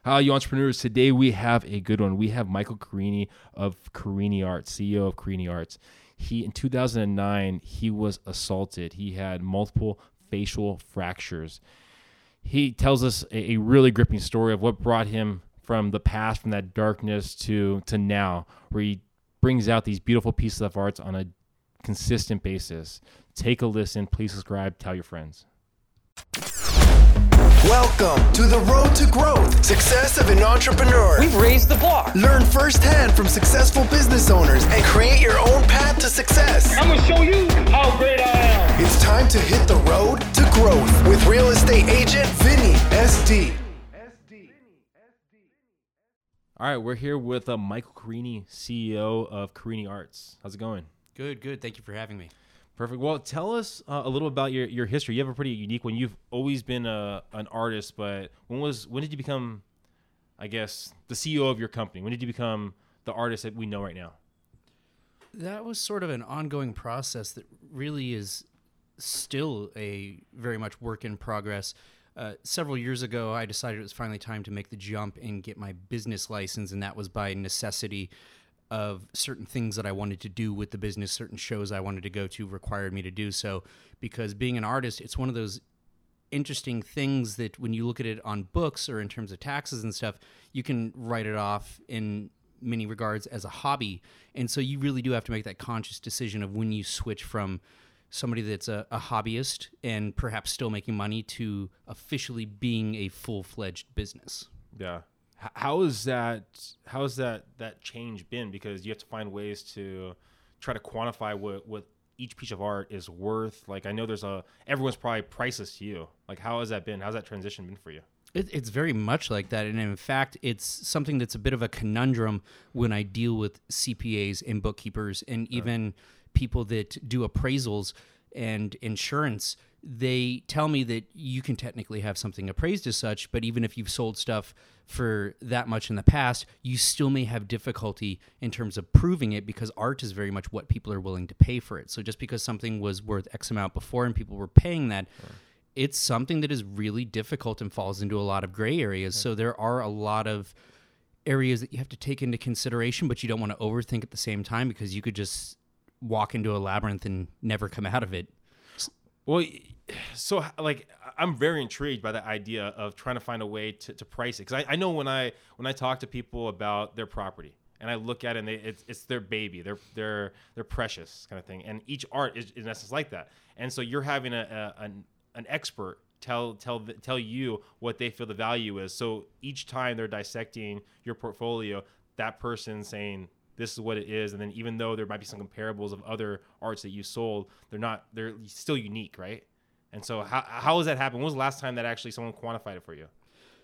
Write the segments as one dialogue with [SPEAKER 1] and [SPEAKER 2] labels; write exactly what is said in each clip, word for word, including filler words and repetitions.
[SPEAKER 1] Hi, you entrepreneurs. Today we have a good one. We have Michael Carini of Carini Arts, C E O of Carini Arts. He, in two thousand nine, he was assaulted. He had multiple facial fractures. He tells us a, a really gripping story of what brought him from the past, from that darkness to, to now, where he brings out these beautiful pieces of art on a consistent basis. Take a listen. Please subscribe. Tell your friends.
[SPEAKER 2] Welcome to the road to growth, success of an entrepreneur.
[SPEAKER 3] We've raised the bar.
[SPEAKER 2] Learn firsthand from successful business owners and create your own path to success.
[SPEAKER 3] I'm going to show you how great I am.
[SPEAKER 2] It's time to hit the road to growth with real estate agent Vinny S D.
[SPEAKER 1] All right, we're here with uh, Michael Carini, C E O of Carini Arts. How's it going?
[SPEAKER 4] Good, good. Thank you for having me.
[SPEAKER 1] Perfect. Well, tell us uh, a little about your, your history. You have a pretty unique one. You've always been a, an artist, but when was when did you become, I guess, the C E O of your company? When did you become the artist that we know right now?
[SPEAKER 4] That was sort of an ongoing process that really is still a very much work in progress. Uh, several years ago, I decided it was finally time to make the jump and get my business license, and that was by necessity of certain things that I wanted to do with the business. Certain shows I wanted to go to required me to do so, because being an artist, it's one of those interesting things that when you look at it on books or in terms of taxes and stuff, you can write it off in many regards as a hobby. And so you really do have to make that conscious decision of when you switch from somebody that's a, a hobbyist and perhaps still making money to officially being a full-fledged business.
[SPEAKER 1] Yeah. How is that? How has that that change been? Because you have to find ways to try to quantify what, what each piece of art is worth. Like, I know there's a everyone's probably priceless to you. Like, how has that been? How's that transition been for you?
[SPEAKER 4] It, it's very much like that, and in fact, it's something that's a bit of a conundrum when I deal with C P As and bookkeepers and even people that do appraisals and insurance. They tell me that you can technically have something appraised as such, but even if you've sold stuff for that much in the past, you still may have difficulty in terms of proving it, because art is very much what people are willing to pay for it. So just because something was worth X amount before and people were paying that, right, it's something that is really difficult and falls into a lot of gray areas. Right. So there are a lot of areas that you have to take into consideration, but you don't want to overthink at the same time, because you could just walk into a labyrinth and never come out of it.
[SPEAKER 1] Well, so like I'm very intrigued by the idea of trying to find a way to, to price it, because I, I know when I when I talk to people about their property and I look at it and they, it's, it's their baby, they're they're they're precious kind of thing, and each art is in essence like that. And so you're having a, a an an expert tell tell tell you what they feel the value is. So each time they're dissecting your portfolio, that person's saying, this is what it is. And then even though there might be some comparables of other arts that you sold, they're not, they're still unique, right? And so how how has that happened? When was the last time that actually someone quantified it for you?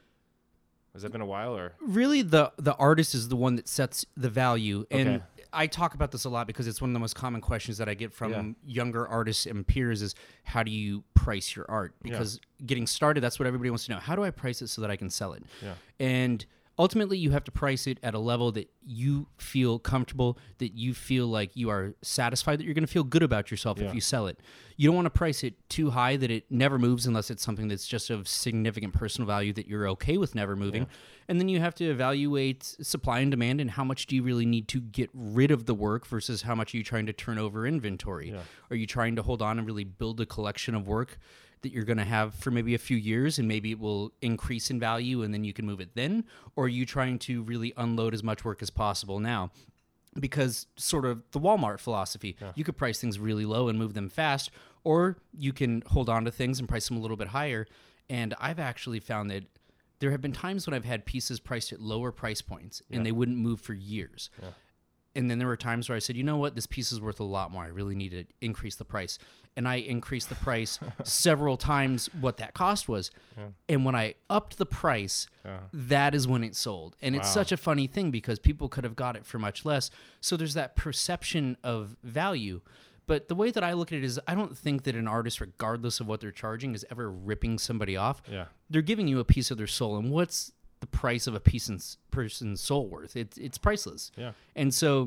[SPEAKER 1] Has that been a while, or?
[SPEAKER 4] Really, the the artist is the one that sets the value. And
[SPEAKER 1] okay.
[SPEAKER 4] I talk about this a lot because it's one of the most common questions that I get from
[SPEAKER 1] yeah.
[SPEAKER 4] younger artists and peers is, how do you price your art? Because yeah. getting started, that's what everybody wants to know. How do I price it so that I can sell it?
[SPEAKER 1] Yeah.
[SPEAKER 4] And ultimately, you have to price it at a level that you feel comfortable, that you feel like you are satisfied, that you're going to feel good about yourself
[SPEAKER 1] yeah.
[SPEAKER 4] if you sell it. You don't want to price it too high that it never moves unless it's something that's just of significant personal value that you're okay with never moving. Yeah. And then you have to evaluate supply and demand and how much do you really need to get rid of the work versus how much are you trying to turn over inventory.
[SPEAKER 1] Yeah.
[SPEAKER 4] Are you trying to hold on and really build a collection of work that you're going to have for maybe a few years and maybe it will increase in value and then you can move it then? Or are you trying to really unload as much work as possible now? Because sort of the Walmart philosophy, yeah. you could price things really low and move them fast, or you can hold on to things and price them a little bit higher. And I've actually found that there have been times when I've had pieces priced at lower price points yeah. and they wouldn't move for years. Yeah. And then there were times where I said, you know what, this piece is worth a lot more. I really need to increase the price. And I increased the price several times what that cost was. Yeah. And when I upped the price, yeah. that is when it sold. And wow. it's such a funny thing because people could have got it for much less. So there's that perception of value. But the way that I look at it is I don't think that an artist, regardless of what they're charging, is ever ripping somebody off.
[SPEAKER 1] Yeah.
[SPEAKER 4] They're giving you a piece of their soul. And what's the price of a piece in, person's soul worth? It's it's priceless.
[SPEAKER 1] Yeah.
[SPEAKER 4] And so,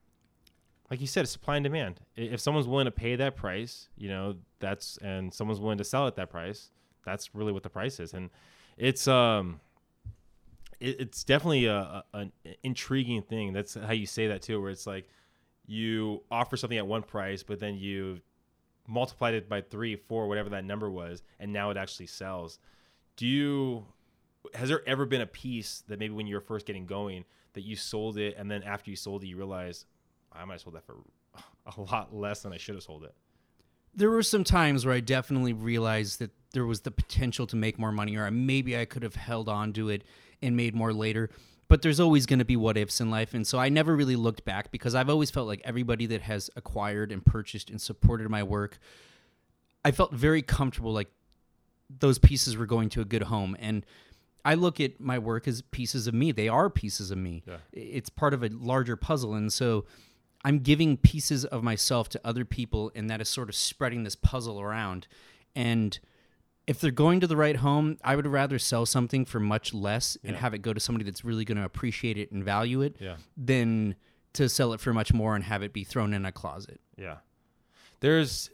[SPEAKER 1] like you said, it's supply and demand. If someone's willing to pay that price, you know, that's, and someone's willing to sell at that price, that's really what the price is. And it's um it, it's definitely a, a an intriguing thing. That's how you say that too, where it's like you offer something at one price, but then you multiplied it by three, four, whatever that number was, and now it actually sells. Do you? Has there ever been a piece that maybe when you were first getting going that you sold it, and then after you sold it, you realize I might have sold that for a lot less than I should have sold it?
[SPEAKER 4] There were some times where I definitely realized that there was the potential to make more money, or maybe I could have held on to it and made more later. But there's always going to be what ifs in life. And so I never really looked back, because I've always felt like everybody that has acquired and purchased and supported my work, I felt very comfortable like those pieces were going to a good home. And I look at my work as pieces of me. They are pieces of me. Yeah. It's part of a larger puzzle. And so I'm giving pieces of myself to other people, and that is sort of spreading this puzzle around. And if they're going to the right home, I would rather sell something for much less yeah. and have it go to somebody that's really going to appreciate it and value it yeah. than to sell it for much more and have it be thrown in a closet.
[SPEAKER 1] Yeah. There's,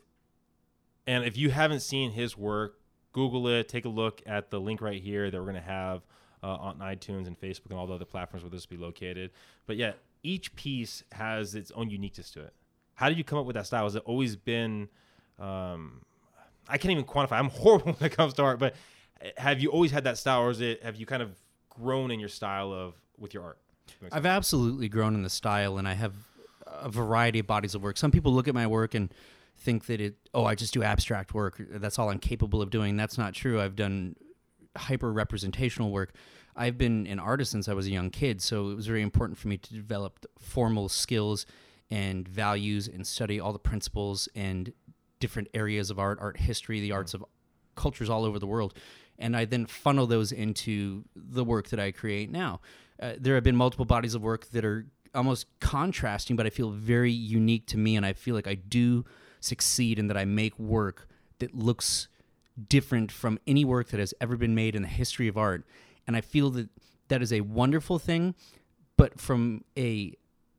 [SPEAKER 1] and if you haven't seen his work, Google it, take a look at the link right here that we're going to have uh, on iTunes and Facebook and all the other platforms where this will be located. But yeah, each piece has its own uniqueness to it. How did you come up with that style? Has it always been, um, I can't even quantify. I'm horrible when it comes to art, but have you always had that style, or is it, have you kind of grown in your style of, with your art?
[SPEAKER 4] I've absolutely grown in the style, and I have a variety of bodies of work. Some people look at my work and think that it, oh, I just do abstract work. That's all I'm capable of doing. That's not true. I've done hyper representational work. I've been an artist since I was a young kid, so it was very important for me to develop formal skills and values and study all the principles and different areas of art, art history, the arts of cultures all over the world. And I then funnel those into the work that I create now. Uh, there have been multiple bodies of work that are almost contrasting, but I feel very unique to me, and I feel like I do succeed in that I make work that looks different from any work that has ever been made in the history of art. And I feel that that is a wonderful thing, but from a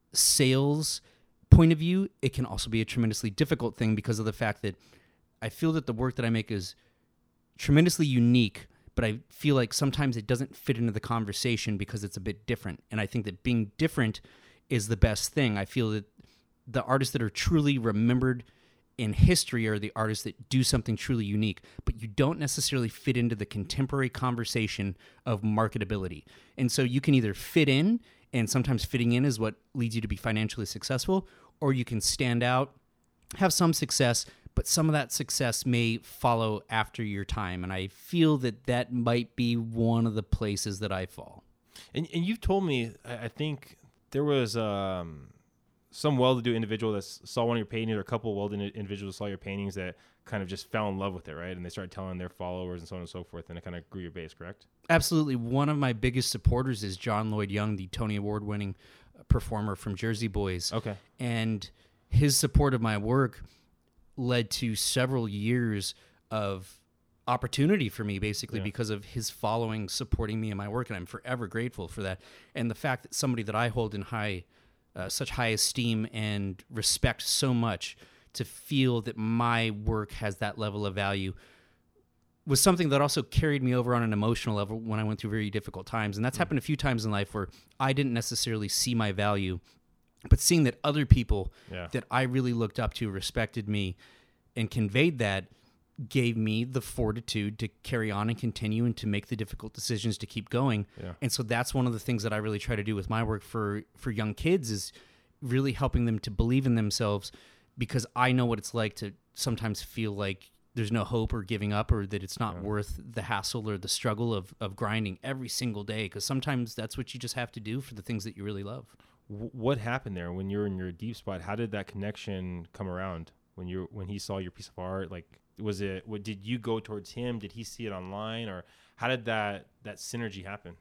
[SPEAKER 4] sales point of view, it can also be a tremendously difficult thing, because of the fact that I feel that the work that I make is tremendously unique, but I feel like sometimes it doesn't fit into the conversation because it's a bit different. And I think that being different is the best thing. I feel that the artists that are truly remembered in history are the artists that do something truly unique, but you don't necessarily fit into the contemporary conversation of marketability. And so you can either fit in, and sometimes fitting in is what leads you to be financially successful, or you can stand out, have some success, but some of that success may follow after your time. And I feel that that might be one of the places that I fall.
[SPEAKER 1] And, and you've told me, I think there was um, some well-to-do individual that saw one of your paintings, or a couple of well-to-do individuals saw your paintings that kind of just fell in love with it, right? And they started telling their followers and so on and so forth, and it kind of grew your base, correct?
[SPEAKER 4] Absolutely. One of my biggest supporters is John Lloyd Young, the Tony Award-winning performer from Jersey Boys.
[SPEAKER 1] Okay.
[SPEAKER 4] And his support of my work led to several years of opportunity for me, basically, yeah. because of his following supporting me in my work, and I'm forever grateful for that. And the fact that somebody that I hold in high, uh, such high esteem and respect so much, to feel that my work has that level of value was something that also carried me over on an emotional level when I went through very difficult times. And that's mm-hmm. happened a few times in life where I didn't necessarily see my value, but seeing that other people yeah. that I really looked up to respected me and conveyed that gave me the fortitude to carry on and continue and to make the difficult decisions to keep going. Yeah. And so that's one of the things that I really try to do with my work for, for young kids, is really helping them to believe in themselves, because I know what it's like to sometimes feel like there's no hope or giving up, or that it's not yeah. worth the hassle or the struggle of, of grinding every single day, because sometimes that's what you just have to do for the things that you really love.
[SPEAKER 1] What happened there when you're in your deep spot? How did that connection come around when you when he saw your piece of art? Like, was it, what, did you go towards him? Did he see it online, or how did that that synergy happen?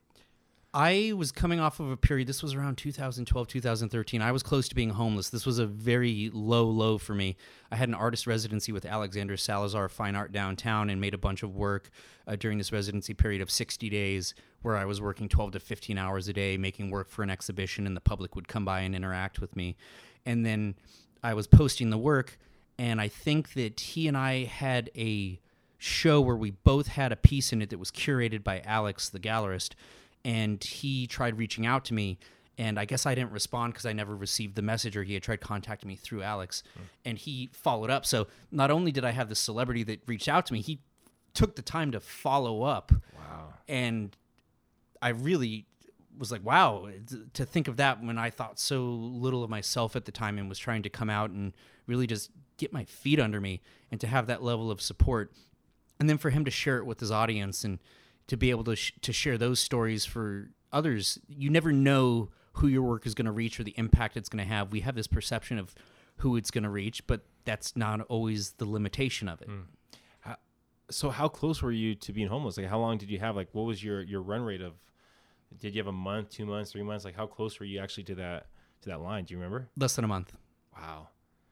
[SPEAKER 4] I was coming off of a period, this was around two thousand twelve, two thousand thirteen. I was close to being homeless. This was a very low, low for me. I had an artist residency with Alexander Salazar Fine Art downtown, and made a bunch of work uh, during this residency period of sixty days, where I was working twelve to fifteen hours a day, making work for an exhibition, and the public would come by and interact with me. And then I was posting the work, and I think that he and I had a show where we both had a piece in it that was curated by Alex, the gallerist. and he tried reaching out to me. And I guess I didn't respond because I never received the message, or he had tried contacting me through Alex. Mm. And he followed up. So not only did I have this celebrity that reached out to me, he took the time to follow up.
[SPEAKER 1] Wow.
[SPEAKER 4] And I really was like, wow, to think of that when I thought so little of myself at the time and was trying to come out and really just get my feet under me, and to have that level of support. And then for him to share it with his audience and to be able to sh- to share those stories for others. You never know who your work is going to reach or the impact it's going to have. We have this perception of who it's going to reach, but that's not always the limitation of it.
[SPEAKER 1] Mm. How, so how close were you to being homeless? Like, how long did you have? Like, what was your, your run rate of, did you have a month, two months, three months? Like, how close were you actually to that, to that line? Do you remember?
[SPEAKER 4] Less than a month.
[SPEAKER 1] Wow.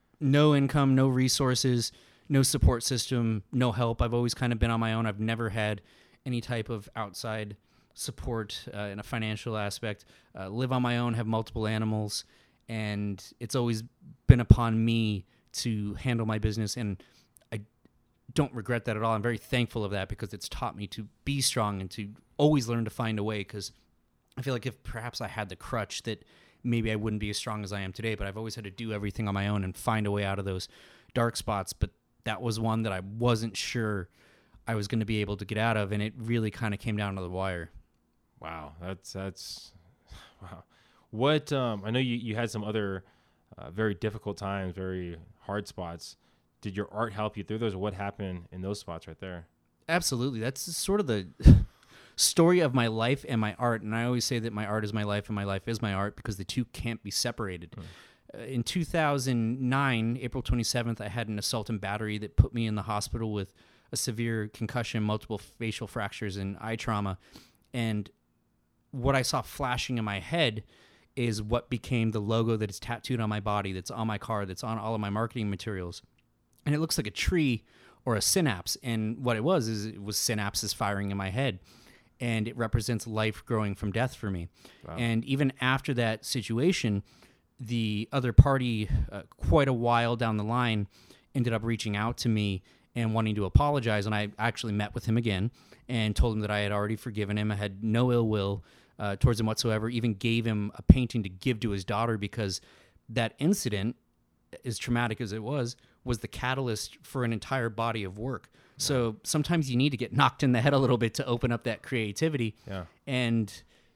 [SPEAKER 4] No income, no resources, no support system, no help. I've always kind of been on my own. I've never had any type of outside support uh, in a financial aspect. Uh, live on my own, have multiple animals, and it's always been upon me to handle my business, and I don't regret that at all. I'm very thankful of that because it's taught me to be strong and to always learn to find a way, because I feel like if perhaps I had the crutch, that maybe I wouldn't be as strong as I am today, but I've always had to do everything on my own and find a way out of those dark spots. But that was one that I wasn't sure I was going to be able to get out of, and it really kind of came down to the wire.
[SPEAKER 1] Wow, that's that's wow. What um, I know you, you had some other uh, very difficult times, very hard spots. Did your art help you through those, or what happened in those spots right there?
[SPEAKER 4] Absolutely, that's sort of the story of my life and my art. And I always say that my art is my life and my life is my art, because the two can't be separated. Hmm. Uh, in two thousand nine, April twenty-seventh, I had an assault and battery that put me in the hospital with a severe concussion, multiple facial fractures, and eye trauma, and what I saw flashing in my head is what became the logo that is tattooed on my body, that's on my car, that's on all of my marketing materials. And it looks like a tree or a synapse. And what it was is it was synapses firing in my head. And it represents life growing from death for me. Wow. And even after that situation, the other party, uh, quite a while down the line, ended up reaching out to me and wanting to apologize. And I actually met with him again and told him that I had already forgiven him. I had no ill will uh, towards him whatsoever, even gave him a painting to give to his daughter, because that incident, as traumatic as it was, was the catalyst for an entire body of work. Yeah. So sometimes you need to get knocked in the head a little bit to open up that creativity.
[SPEAKER 1] Yeah.
[SPEAKER 4] And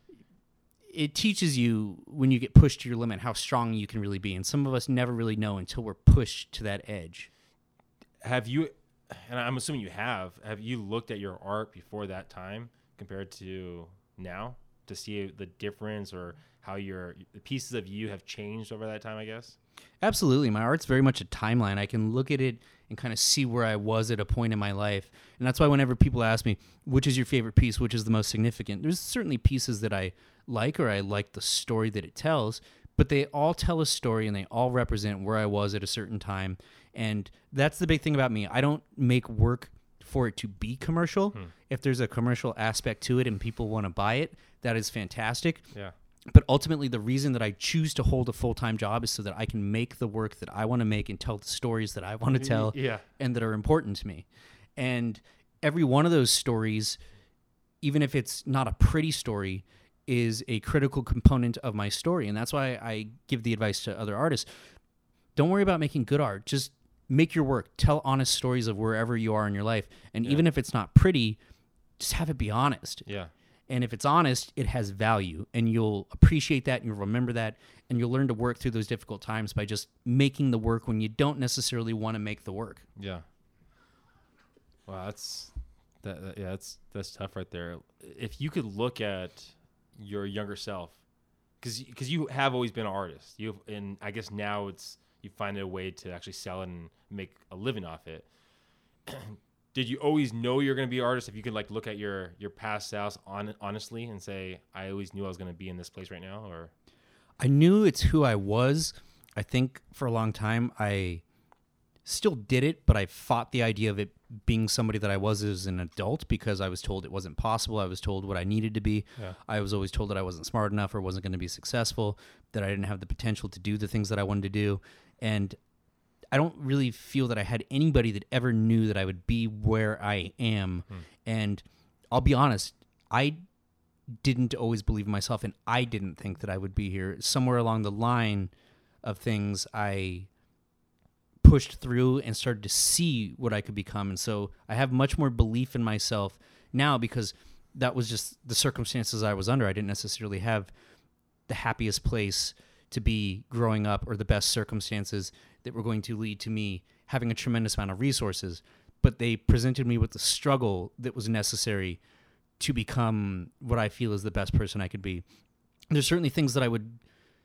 [SPEAKER 4] it teaches you, when you get pushed to your limit, how strong you can really be. And some of us never really know until we're pushed to that edge.
[SPEAKER 1] Have you, and I'm assuming you have, have you looked at your art before that time compared to now to see the difference, or how your the pieces of you have changed over that time, I guess?
[SPEAKER 4] Absolutely. My art's very much a timeline. I can look at it and kind of see where I was at a point in my life. And that's why whenever people ask me, which is your favorite piece, which is the most significant, there's certainly pieces that I like, or I like the story that it tells, but they all tell a story and they all represent where I was at a certain time. And that's the big thing about me. I don't make work for it to be commercial. Hmm. If there's a commercial aspect to it and people want to buy it, that is fantastic.
[SPEAKER 1] Yeah.
[SPEAKER 4] But ultimately, the reason that I choose to hold a full-time job is so that I can make the work that I want to make and tell the stories that I want to tell,
[SPEAKER 1] yeah,
[SPEAKER 4] and that are important to me. And every one of those stories, even if it's not a pretty story, is a critical component of my story. And that's why I give the advice to other artists. Don't worry about making good art. Just make your work. Tell honest stories of wherever you are in your life. And yeah. even if it's not pretty, just have it be honest.
[SPEAKER 1] Yeah.
[SPEAKER 4] And if it's honest, it has value, and you'll appreciate that, and you'll remember that, and you'll learn to work through those difficult times by just making the work when you don't necessarily want to make the work.
[SPEAKER 1] Yeah. Wow, that's that. that yeah, that's that's tough right there. If you could look at your younger self, because because you have always been an artist, you and I guess now it's you find a way to actually sell it and make a living off it. Did you always know you're going to be an artist? If you could like look at your, your past selves on, honestly and say, I always knew I was going to be in this place right now, or?
[SPEAKER 4] I knew it's who I was. I think for a long time I still did it, but I fought the idea of it being somebody that I was as an adult, because I was told it wasn't possible. I was told what I needed to be. Yeah. I was always told that I wasn't smart enough or wasn't going to be successful, that I didn't have the potential to do the things that I wanted to do. And I don't really feel that I had anybody that ever knew that I would be where I am. Hmm. And I'll be honest, I didn't always believe in myself, and I didn't think that I would be here. Somewhere along the line of things, I pushed through and started to see what I could become. And so I have much more belief in myself now because that was just the circumstances I was under. I didn't necessarily have the happiest place to be growing up or the best circumstances that were going to lead to me having a tremendous amount of resources, but they presented me with the struggle that was necessary to become what I feel is the best person I could be. There's certainly things that I would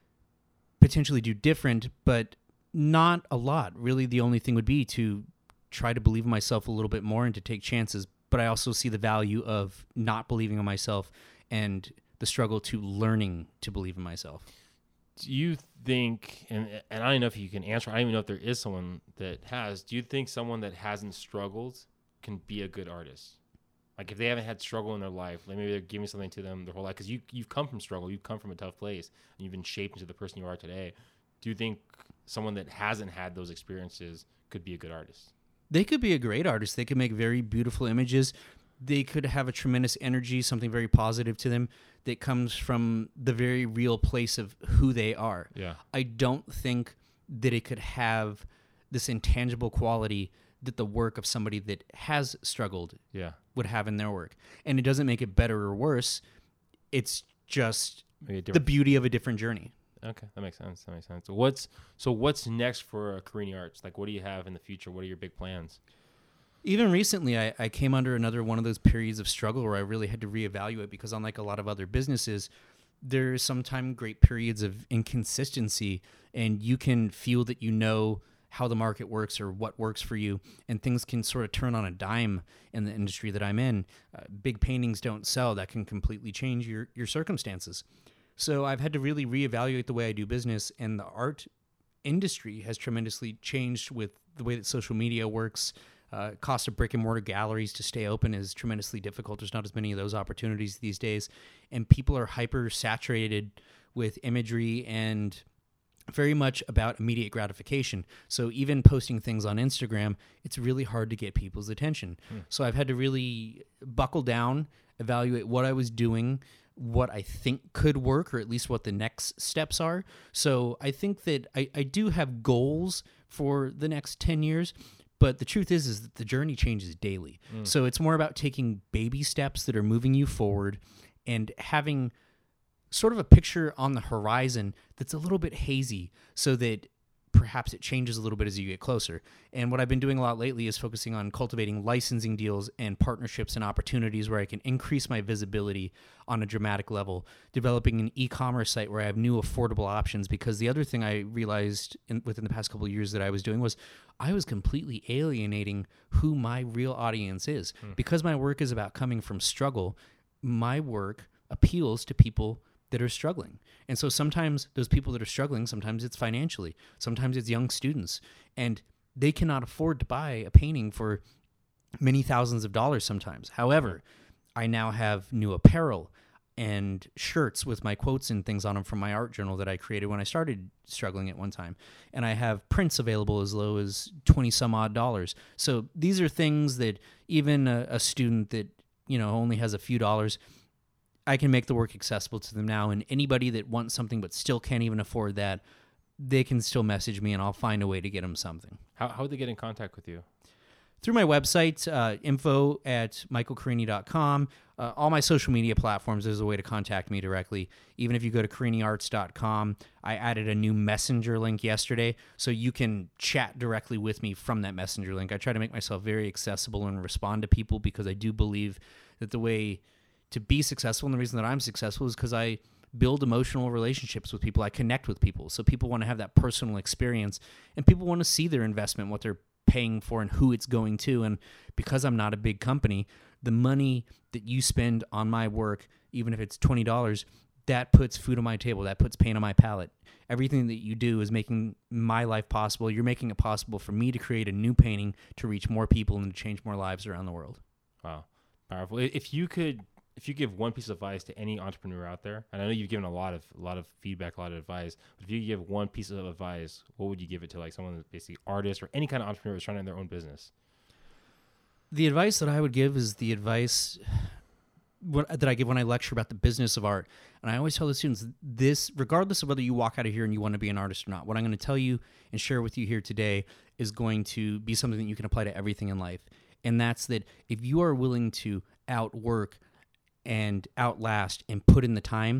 [SPEAKER 4] potentially do different, but not a lot. Really, the only thing would be to try to believe in myself a little bit more and to take chances. But I also see the value of not believing in myself and the struggle to learning to believe in myself.
[SPEAKER 1] Do you think, and and I don't know if you can answer, I don't even know if there is someone that has, do you think someone that hasn't struggled can be a good artist? Like if they haven't had struggle in their life, like maybe they're giving something to them their whole life, because you, you've come from struggle, you've come from a tough place, and you've been shaped into the person you are today. Do you think someone that hasn't had those experiences could be a good artist?
[SPEAKER 4] They could be a great artist. They could make very beautiful images. They could have a tremendous energy, something very positive to them that comes from the very real place of who they are.
[SPEAKER 1] Yeah.
[SPEAKER 4] I don't think that it could have this intangible quality that the work of somebody that has struggled
[SPEAKER 1] yeah.
[SPEAKER 4] would have in their work. And it doesn't make it better or worse. It's just the beauty of a different journey.
[SPEAKER 1] Okay, that makes sense. That makes sense. So what's so what's next for Carini Arts? Like, what do you have in the future? What are your big plans?
[SPEAKER 4] Even recently, I, I came under another one of those periods of struggle where I really had to reevaluate because unlike a lot of other businesses, there's sometimes great periods of inconsistency, and you can feel that you know how the market works or what works for you, and things can sort of turn on a dime in the industry that I'm in. Uh, big paintings don't sell. That can completely change your, your circumstances. So I've had to really reevaluate the way I do business, and the art industry has tremendously changed with the way that social media works. Uh, cost of brick and mortar galleries to stay open is tremendously difficult. There's not as many of those opportunities these days, and people are hyper saturated with imagery and very much about immediate gratification. So even posting things on Instagram, it's really hard to get people's attention. Hmm. So I've had to really buckle down, evaluate what I was doing, what I think could work, or at least what the next steps are. So I think that I, I do have goals for the next ten years, but the truth is, is that the journey changes daily. Mm. So it's more about taking baby steps that are moving you forward and having sort of a picture on the horizon that's a little bit hazy so that perhaps it changes a little bit as you get closer. And what I've been doing a lot lately is focusing on cultivating licensing deals and partnerships and opportunities where I can increase my visibility on a dramatic level, developing an e-commerce site where I have new affordable options. Because the other thing I realized in, within the past couple of years that I was doing was I was completely alienating who my real audience is. Hmm. Because my work is about coming from struggle, my work appeals to people that are struggling. And so sometimes those people that are struggling, sometimes it's financially, sometimes it's young students, and they cannot afford to buy a painting for many thousands of dollars sometimes. However, I now have new apparel and shirts with my quotes and things on them from my art journal that I created when I started struggling at one time. And I have prints available as low as twenty some odd dollars. So these are things that even a, a student that, you know, only has a few dollars, I can make the work accessible to them now, and anybody that wants something but still can't even afford that, they can still message me, and I'll find a way to get them something.
[SPEAKER 1] How how would they get in contact with you?
[SPEAKER 4] Through my website, uh, info at michael carini dot com. Uh, all my social media platforms, there's a way to contact me directly. Even if you go to carini arts dot com, I added a new messenger link yesterday, so you can chat directly with me from that messenger link. I try to make myself very accessible and respond to people because I do believe that the way to be successful, and the reason that I'm successful is because I build emotional relationships with people. I connect with people. So people want to have that personal experience, and people want to see their investment, what they're paying for and who it's going to. And because I'm not a big company, the money that you spend on my work, even if it's twenty dollars, that puts food on my table. That puts paint on my palate. Everything that you do is making my life possible. You're making it possible for me to create a new painting to reach more people and to change more lives around the world.
[SPEAKER 1] Wow. Powerful. If you could If you give one piece of advice to any entrepreneur out there, and I know you've given a lot of a lot of feedback, a lot of advice, but if you could give one piece of advice, what would you give it to, like someone that's basically artist or any kind of entrepreneur that's trying to run their own business?
[SPEAKER 4] The advice that I would give is the advice what, that I give when I lecture about the business of art. And I always tell the students this, regardless of whether you walk out of here and you want to be an artist or not, what I'm going to tell you and share with you here today is going to be something that you can apply to everything in life. And that's that if you are willing to outwork and outlast and put in the time,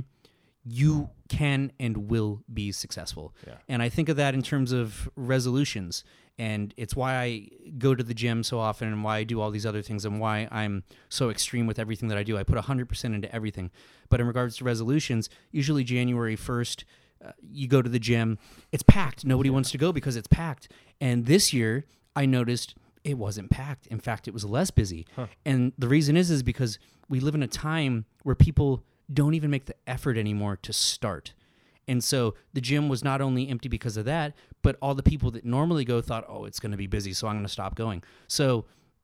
[SPEAKER 4] you can and will be successful.
[SPEAKER 1] Yeah.
[SPEAKER 4] And I think of that in terms of resolutions. And it's why I go to the gym so often and why I do all these other things and why I'm so extreme with everything that I do. I put one hundred percent into everything. But in regards to resolutions, usually January first, uh, you go to the gym. It's packed. Nobody wants to go because it's packed. And this year, I noticed it wasn't packed. In fact, it was less busy. Huh. And the reason is, is because we live in a time where people don't even make the effort anymore to start. And so the gym was not only empty because of that, but all the people that normally go thought, oh, it's going to be busy, so I'm going to stop going. So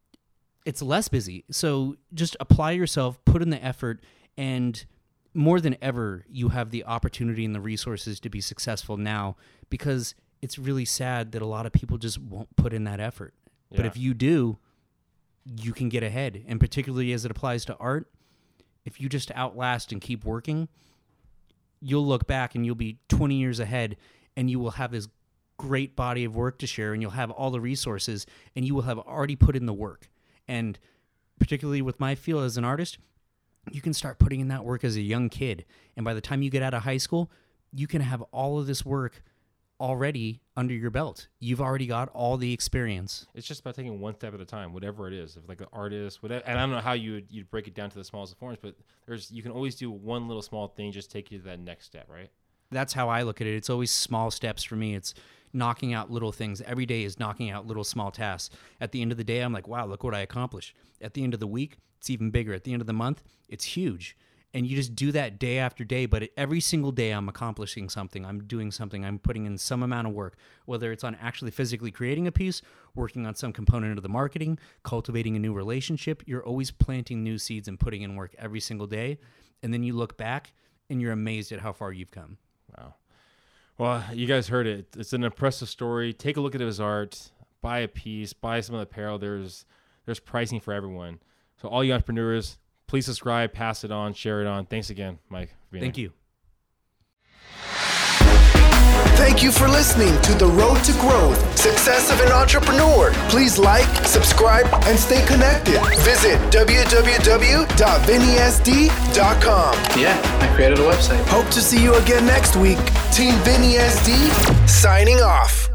[SPEAKER 4] it's less busy. So just apply yourself, put in the effort, and more than ever, you have the opportunity and the resources to be successful now, because it's really sad that a lot of people just won't put in that effort. Yeah. But if you do, you can get ahead. And particularly as it applies to art, if you just outlast and keep working, you'll look back and you'll be twenty years ahead, and you will have this great body of work to share, and you'll have all the resources, and you will have already put in the work. And particularly with my field as an artist, you can start putting in that work as a young kid. And by the time you get out of high school, you can have all of this work already under your belt. You've already got all the experience.
[SPEAKER 1] It's just about taking one step at a time, whatever it is. If like an artist, whatever, and I don't know how you would you'd break it down to the smallest of forms, but there's you can always do one little small thing, just take you to that next step, right?
[SPEAKER 4] That's how I look at it. It's always small steps for me. It's knocking out little things. Every day is knocking out little small tasks. At the end of the day, I'm like, wow, look what I accomplished. At the end of the week, it's even bigger. At the end of the month, it's huge. And you just do that day after day, but every single day I'm accomplishing something. I'm doing something. I'm putting in some amount of work, whether it's on actually physically creating a piece, working on some component of the marketing, cultivating a new relationship. You're always planting new seeds and putting in work every single day. And then you look back and you're amazed at how far you've come.
[SPEAKER 1] Wow. Well, you guys heard it. It's an impressive story. Take a look at his art. Buy a piece. Buy some of the apparel. There's there's pricing for everyone. So all you entrepreneurs, please subscribe, pass it on, share it on. Thanks again, Mike. For being
[SPEAKER 4] Thank
[SPEAKER 1] here.
[SPEAKER 4] you.
[SPEAKER 2] Thank you for listening to The Road to Growth, Success of an Entrepreneur. Please like, subscribe, and stay connected. Visit w w w dot vinny s d dot com.
[SPEAKER 5] Yeah, I created a website.
[SPEAKER 2] Hope to see you again next week. Team Vinny S D, signing off.